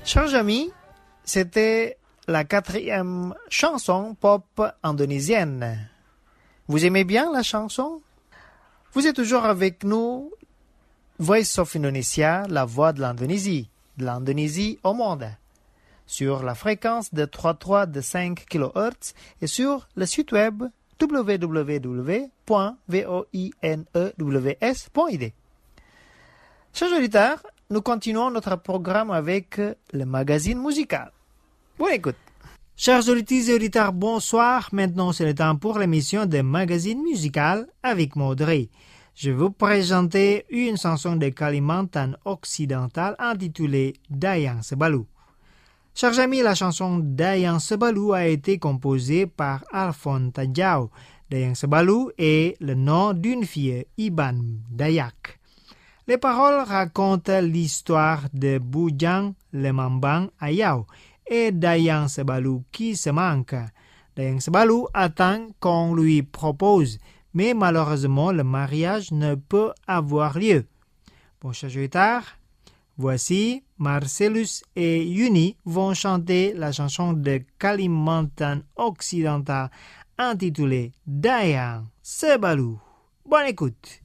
Chers amis, c'était la 4e chanson pop indonésienne. Vous aimez bien la chanson? Vous êtes toujours avec nous, Voice of Indonesia, la voix de l'Indonésie au monde, sur la fréquence de 33,5 kHz et sur le site web www.voinews.id. Chers auditeurs, nous continuons notre programme avec le magazine musical. Bonne écoute. Chers auditeurs et auditeurs, bonsoir. Maintenant, c'est le temps pour l'émission de magazine musical avec Maudrey. Je vais vous présenter une chanson de Kalimantan occidental intitulée Dayang Sebalu. Chers amis, la chanson Dayang Sebalu a été composée par Alphonse Tajau. Dayang Sebalu est le nom d'une fille Iban Dayak. Les paroles racontent l'histoire de Bujang Lemambang Ayau et Dayang Sebalu qui se manque. Dayang Sebalu attend qu'on lui propose, mais malheureusement le mariage ne peut avoir lieu. Bon, chers auditeurs, voici Marcellus et Yuni vont chanter la chanson de Kalimantan occidental intitulée Dayang Sebalu. Bonne écoute.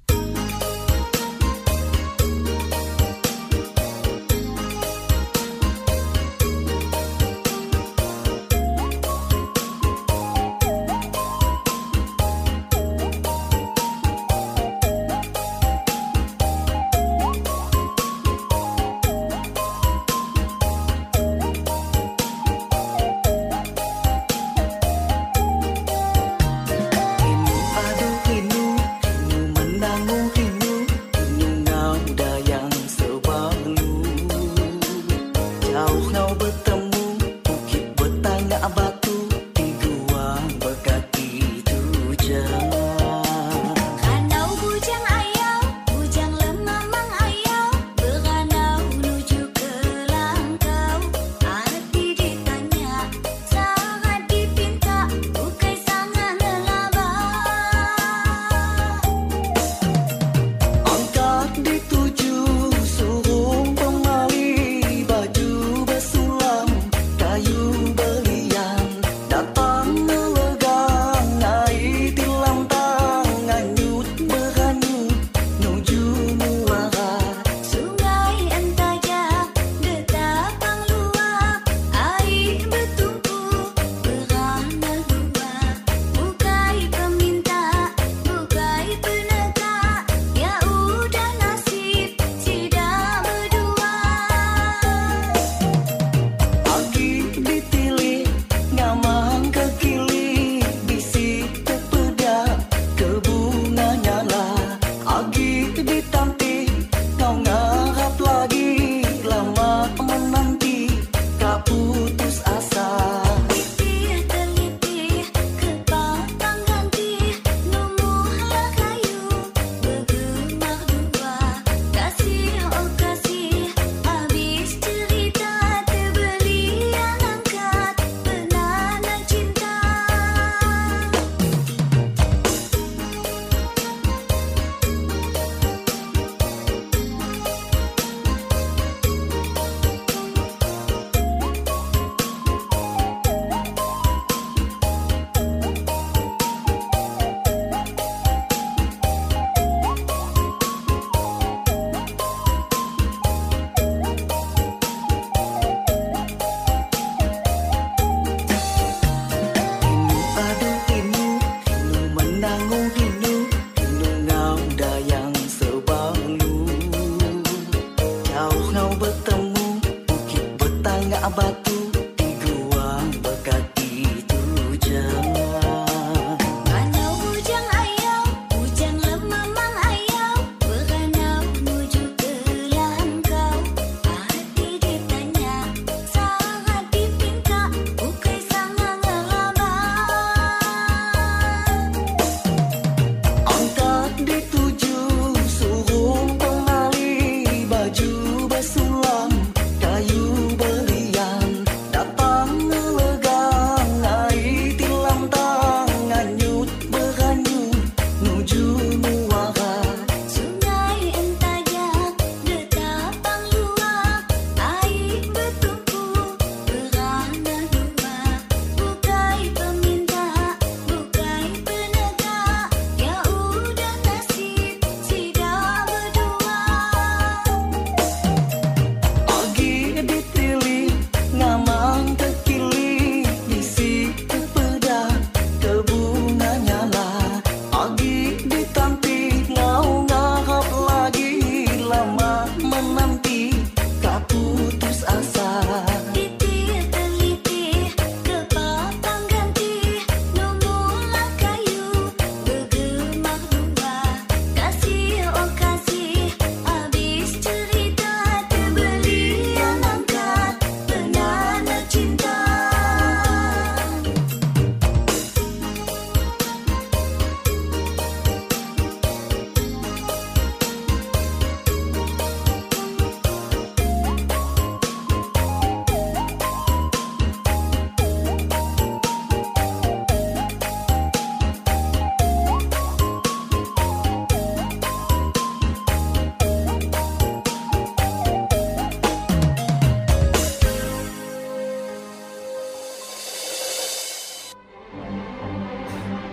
Bertemu bukit bertangga batu